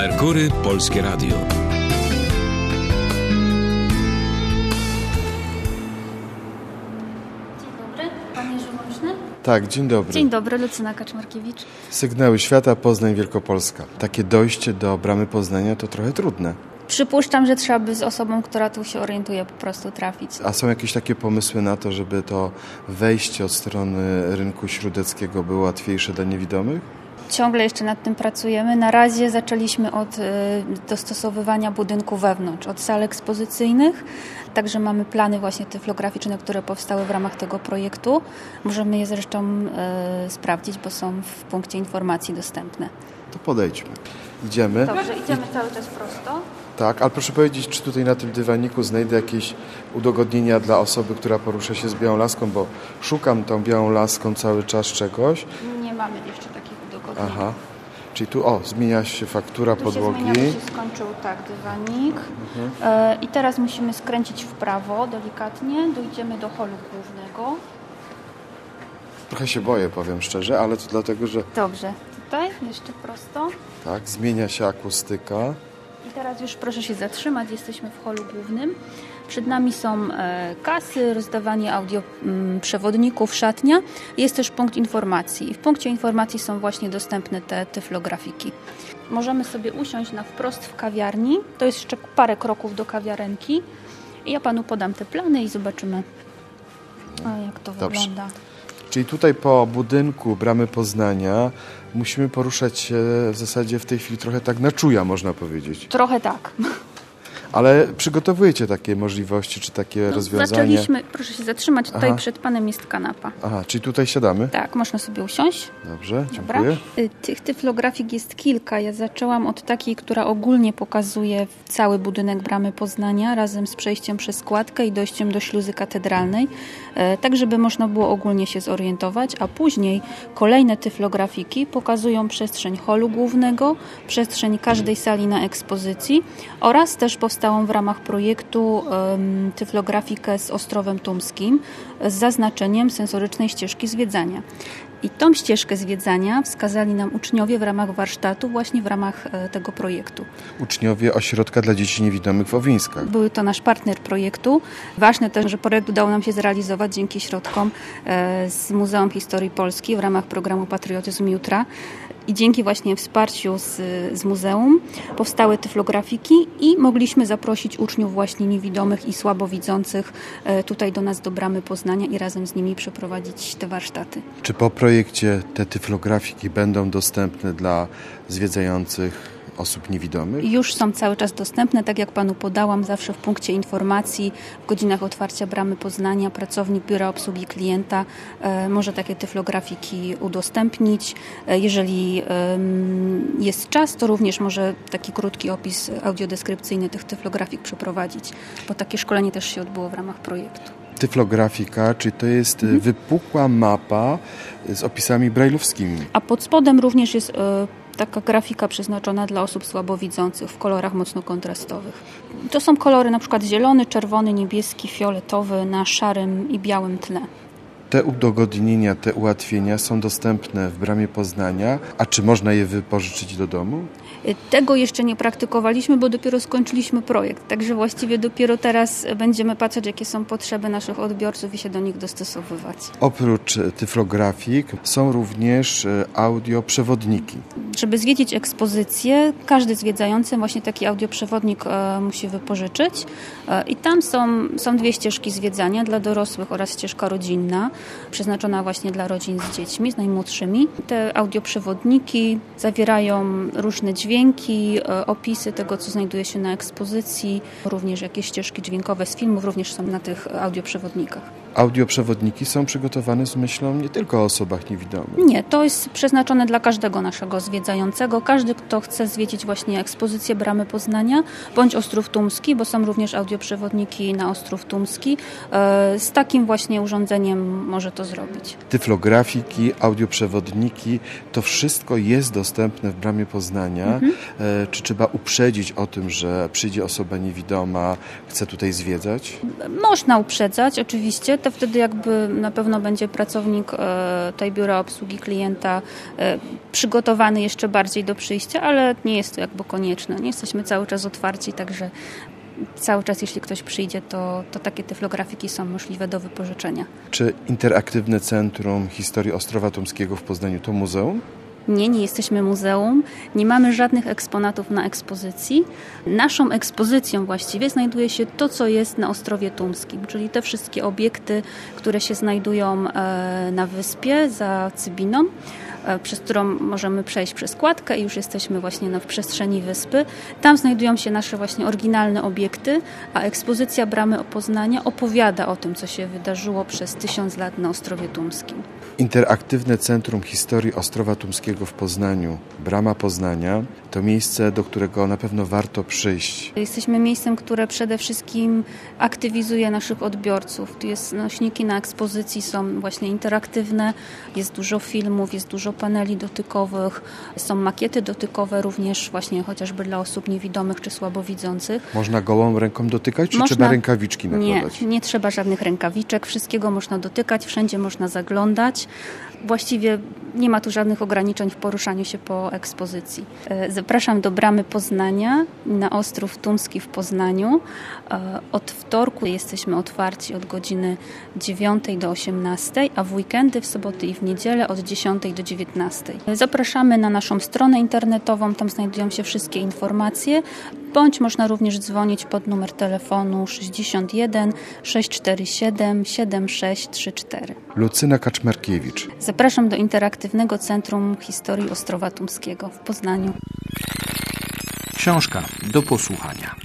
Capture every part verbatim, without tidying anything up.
Merkury Polskie Radio. Dzień dobry, panie Żołączny. Tak, dzień dobry. Dzień dobry, Lucyna Kaczmarkiewicz. Sygnały Świata, Poznań, Wielkopolska. Takie dojście do bramy Poznania to trochę trudne. Przypuszczam, że trzeba by z osobą, która tu się orientuje, po prostu trafić. A są jakieś takie pomysły na to, żeby to wejście od strony rynku śródeckiego było łatwiejsze dla niewidomych? Ciągle jeszcze nad tym pracujemy. Na razie zaczęliśmy od y, dostosowywania budynku wewnątrz, od sal ekspozycyjnych. Także mamy plany właśnie tyflograficzne, które powstały w ramach tego projektu. Możemy je zresztą y, sprawdzić, bo są w punkcie informacji dostępne. To podejdźmy. Idziemy. Dobrze, idziemy cały czas prosto. Tak, ale proszę powiedzieć, czy tutaj na tym dywaniku znajdę jakieś udogodnienia dla osoby, która porusza się z białą laską, bo szukam tą białą laską cały czas czegoś. Nie mamy jeszcze takich udogodnień. Aha, czyli tu, o, zmienia się faktura tu podłogi. Się zmienia, bo się skończył, tak, dywanik. Mhm. E, I teraz musimy skręcić w prawo delikatnie, dojdziemy do holu głównego. Trochę się boję, powiem szczerze, ale to dlatego, że... Dobrze, tutaj jeszcze prosto. Tak, zmienia się akustyka. I teraz już proszę się zatrzymać, jesteśmy w holu głównym. Przed nami są e, kasy, rozdawanie audioprzewodników, szatnia. Jest też punkt informacji. I w punkcie informacji są właśnie dostępne te tyflografiki. Możemy sobie usiąść na wprost w kawiarni. To jest jeszcze parę kroków do kawiarenki. I ja panu podam te plany i zobaczymy, a, jak to Dobrze. wygląda. Czyli tutaj po budynku Bramy Poznania musimy poruszać się w zasadzie w tej chwili trochę tak na czuja, można powiedzieć. Trochę tak. Ale przygotowujecie takie możliwości, czy takie No, rozwiązania? zaczęliśmy, proszę się zatrzymać, tutaj Aha. przed panem jest kanapa. Aha, czyli tutaj siadamy? Tak, można sobie usiąść. Dobrze, Dobra. dziękuję. Tych tyflografik jest kilka. Ja zaczęłam od takiej, która ogólnie pokazuje cały budynek Bramy Poznania razem z przejściem przez składkę i dojściem do śluzy katedralnej, tak żeby można było ogólnie się zorientować, a później kolejne tyflografiki pokazują przestrzeń holu głównego, przestrzeń każdej sali na ekspozycji oraz też powstałą w ramach projektu um, tyflografikę z Ostrowem Tumskim z zaznaczeniem sensorycznej ścieżki zwiedzania. I tą ścieżkę zwiedzania wskazali nam uczniowie w ramach warsztatu, właśnie w ramach e, tego projektu. Uczniowie Ośrodka dla Dzieci Niewidomych w Owińskach. Były to nasz partner projektu. Ważne też, że projekt udało nam się zrealizować dzięki środkom e, z Muzeum Historii Polski w ramach programu Patriotyzm Jutra. I dzięki właśnie wsparciu z, z muzeum powstały tyflografiki i mogliśmy zaprosić uczniów właśnie niewidomych i słabowidzących e, tutaj do nas do Bramy Poznania i razem z nimi przeprowadzić te warsztaty. Czy po projekcie te tyflografiki będą dostępne dla zwiedzających osób niewidomych? Już są cały czas dostępne, tak jak panu podałam, zawsze w punkcie informacji, w godzinach otwarcia Bramy Poznania pracownik Biura Obsługi Klienta e, może takie tyflografiki udostępnić. E, jeżeli e, jest czas, to również może taki krótki opis audiodeskrypcyjny tych tyflografik przeprowadzić, bo takie szkolenie też się odbyło w ramach projektu. Tyflografika, czy to jest mhm. wypukła mapa z opisami brajlowskimi? A pod spodem również jest e, taka grafika przeznaczona dla osób słabowidzących w kolorach mocno kontrastowych. To są kolory na przykład zielony, czerwony, niebieski, fioletowy na szarym i białym tle. Te udogodnienia, te ułatwienia są dostępne w Bramie Poznania, a czy można je wypożyczyć do domu? Tego jeszcze nie praktykowaliśmy, bo dopiero skończyliśmy projekt, także właściwie dopiero teraz będziemy patrzeć, jakie są potrzeby naszych odbiorców i się do nich dostosowywać. Oprócz tyflografik są również audioprzewodniki. Żeby zwiedzić ekspozycję, każdy zwiedzający właśnie taki audioprzewodnik e, musi wypożyczyć e, i tam są, są dwie ścieżki zwiedzania dla dorosłych oraz ścieżka rodzinna, przeznaczona właśnie dla rodzin z dziećmi, z najmłodszymi. Te audioprzewodniki zawierają różne dźwięki, e, opisy tego, co znajduje się na ekspozycji, również jakieś ścieżki dźwiękowe z filmów również są na tych audioprzewodnikach. Audioprzewodniki są przygotowane z myślą nie tylko o osobach niewidomych. Nie, to jest przeznaczone dla każdego naszego zwiedzającego. Każdy, kto chce zwiedzić właśnie ekspozycję Bramy Poznania bądź Ostrów Tumski, bo są również audioprzewodniki na Ostrów Tumski. Z takim właśnie urządzeniem może to zrobić. Tyflografiki, audioprzewodniki, to wszystko jest dostępne w Bramie Poznania. Mhm. Czy trzeba uprzedzić o tym, że przyjdzie osoba niewidoma, chce tutaj zwiedzać? Można uprzedzać, oczywiście. to wtedy jakby na pewno będzie pracownik tej biura obsługi klienta przygotowany jeszcze bardziej do przyjścia, ale nie jest to jakby konieczne. Nie jesteśmy cały czas otwarci, także cały czas, jeśli ktoś przyjdzie, to, to takie tyflografiki są możliwe do wypożyczenia. Czy Interaktywne Centrum Historii Ostrowa Tumskiego w Poznaniu to muzeum? Nie, nie jesteśmy muzeum, nie mamy żadnych eksponatów na ekspozycji. Naszą ekspozycją właściwie znajduje się to, co jest na Ostrowie Tumskim, czyli te wszystkie obiekty, które się znajdują na wyspie za Cybiną, przez którą możemy przejść przez kładkę i już jesteśmy właśnie w przestrzeni wyspy. Tam znajdują się nasze właśnie oryginalne obiekty, a ekspozycja Bramy Poznania opowiada o tym, co się wydarzyło przez tysiąc lat na Ostrowie Tumskim. Interaktywne Centrum Historii Ostrowa Tumskiego w Poznaniu, Brama Poznania, to miejsce, do którego na pewno warto przyjść. Jesteśmy miejscem, które przede wszystkim aktywizuje naszych odbiorców. Tu jest nośniki na ekspozycji, są właśnie interaktywne, jest dużo filmów, jest dużo paneli dotykowych, są makiety dotykowe również właśnie chociażby dla osób niewidomych czy słabowidzących. Można gołą ręką dotykać, czy można... trzeba rękawiczki nakładać? Nie, nie trzeba żadnych rękawiczek, wszystkiego można dotykać, wszędzie można zaglądać. Właściwie nie ma tu żadnych ograniczeń w poruszaniu się po ekspozycji. Zapraszam do Bramy Poznania na Ostrów Tumski w Poznaniu. Od wtorku jesteśmy otwarci od godziny dziewiątej do osiemnastej, a w weekendy, w soboty i w niedzielę od dziesiątej do dziewiętnastej. Zapraszamy na naszą stronę internetową, tam znajdują się wszystkie informacje, bądź można również dzwonić pod numer telefonu sześćdziesiąt jeden sześćset czterdzieści siedem siedem sześć trzy cztery. Lucyna Kaczmarkiewicz. Zapraszam do Interaktywnego Centrum Historii Ostrowa Tumskiego w Poznaniu. Książka do posłuchania.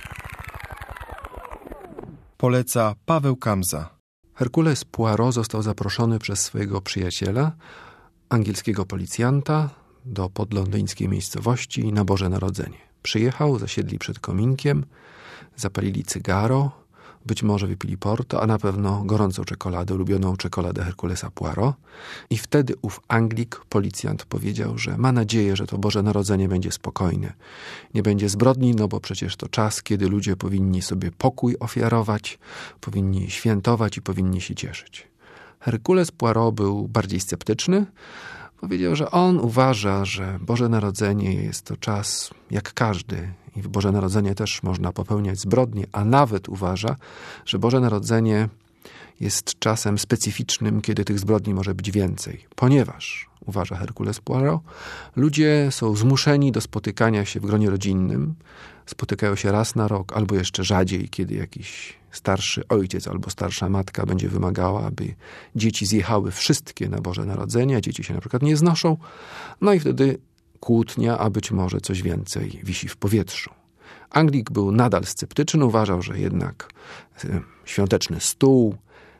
Poleca Paweł Kamza. Herkules Poirot został zaproszony przez swojego przyjaciela, angielskiego policjanta, do podlondyńskiej miejscowości na Boże Narodzenie. Przyjechał, zasiedli przed kominkiem, zapalili cygaro, być może wypili porto, a na pewno gorącą czekoladę, ulubioną czekoladę Herkulesa Poirot. I wtedy ów Anglik, policjant, powiedział, że ma nadzieję, że to Boże Narodzenie będzie spokojne. Nie będzie zbrodni, no bo przecież to czas, kiedy ludzie powinni sobie pokój ofiarować, powinni świętować i powinni się cieszyć. Herkules Poirot był bardziej sceptyczny. Powiedział, że on uważa, że Boże Narodzenie jest to czas jak każdy i w Boże Narodzenie też można popełniać zbrodnie, a nawet uważa, że Boże Narodzenie jest czasem specyficznym, kiedy tych zbrodni może być więcej, ponieważ, uważa Herkules Poirot, ludzie są zmuszeni do spotykania się w gronie rodzinnym, spotykają się raz na rok albo jeszcze rzadziej, kiedy jakiś starszy ojciec albo starsza matka będzie wymagała, aby dzieci zjechały wszystkie na Boże Narodzenie, a dzieci się na przykład nie znoszą, no i wtedy kłótnia, a być może coś więcej wisi w powietrzu. Anglik był nadal sceptyczny, uważał, że jednak świąteczny stół,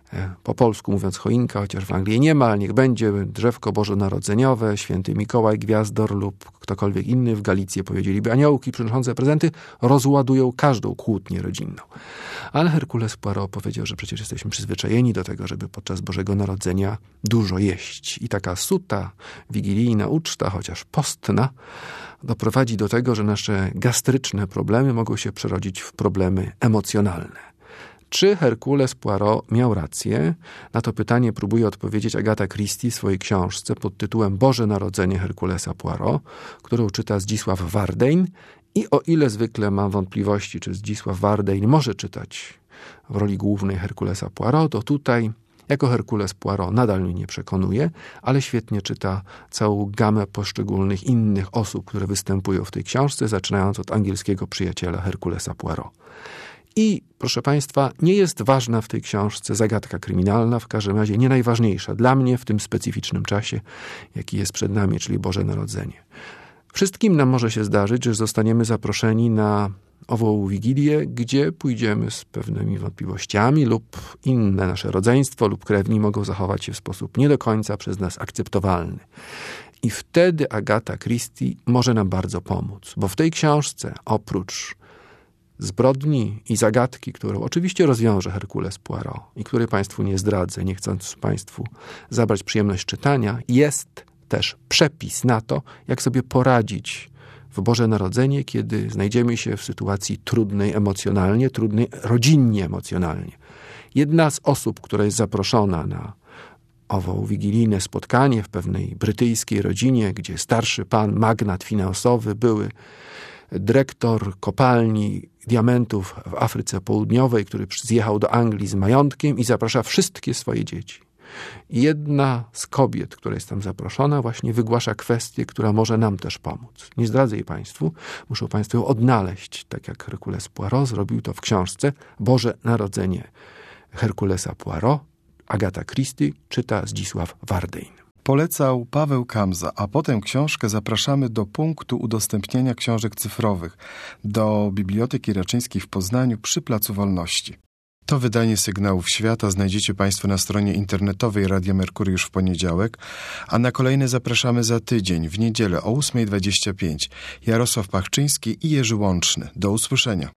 po polsku mówiąc choinka, chociaż w Anglii nie ma, ale niech będzie drzewko bożonarodzeniowe, święty Mikołaj, Gwiazdor lub ktokolwiek inny, w Galicji powiedzieliby aniołki przynoszące prezenty, rozładują każdą kłótnię rodzinną. Ale Herkules Poirot powiedział, że przecież jesteśmy przyzwyczajeni do tego, żeby podczas Bożego Narodzenia dużo jeść. I taka suta, wigilijna uczta, chociaż postna, doprowadzi do tego, że nasze gastryczne problemy mogą się przerodzić w problemy emocjonalne. Czy Herkules Poirot miał rację? Na to pytanie próbuje odpowiedzieć Agata Christie w swojej książce pod tytułem Boże Narodzenie Herkulesa Poirot, którą czyta Zdzisław Wardein. I o ile zwykle mam wątpliwości, czy Zdzisław Wardein może czytać w roli głównej Herkulesa Poirot, to tutaj jako Herkules Poirot nadal mnie nie przekonuje, ale świetnie czyta całą gamę poszczególnych innych osób, które występują w tej książce, zaczynając od angielskiego przyjaciela Herkulesa Poirot. I, proszę Państwa, nie jest ważna w tej książce zagadka kryminalna, w każdym razie nie najważniejsza dla mnie w tym specyficznym czasie, jaki jest przed nami, czyli Boże Narodzenie. Wszystkim nam może się zdarzyć, że zostaniemy zaproszeni na ową Wigilię, gdzie pójdziemy z pewnymi wątpliwościami lub inne nasze rodzeństwo lub krewni mogą zachować się w sposób nie do końca przez nas akceptowalny. I wtedy Agata Christie może nam bardzo pomóc, bo w tej książce oprócz zbrodni i zagadki, którą oczywiście rozwiąże Herkules Poirot i której Państwu nie zdradzę, nie chcąc Państwu zabrać przyjemność czytania, jest też przepis na to, jak sobie poradzić w Boże Narodzenie, kiedy znajdziemy się w sytuacji trudnej emocjonalnie, trudnej rodzinnie emocjonalnie. Jedna z osób, która jest zaproszona na owo wigilijne spotkanie w pewnej brytyjskiej rodzinie, gdzie starszy pan, magnat finansowy, były dyrektor kopalni diamentów w Afryce Południowej, który zjechał do Anglii z majątkiem i zaprasza wszystkie swoje dzieci. Jedna z kobiet, która jest tam zaproszona, właśnie wygłasza kwestię, która może nam też pomóc. Nie zdradzę jej Państwu, muszą Państwo ją odnaleźć, tak jak Hercules Poirot zrobił to w książce Boże Narodzenie Herculesa Poirot. Agata Christie czyta Zdzisław Wardyń. Polecał Paweł Kamza, a potem książkę zapraszamy do punktu udostępniania książek cyfrowych do Biblioteki Raczyńskiej w Poznaniu przy Placu Wolności. To wydanie Sygnałów Świata znajdziecie Państwo na stronie internetowej Radia Merkury w poniedziałek, a na kolejne zapraszamy za tydzień, w niedzielę o ósma dwadzieścia pięć. Jarosław Pachczyński i Jerzy Łączny. Do usłyszenia.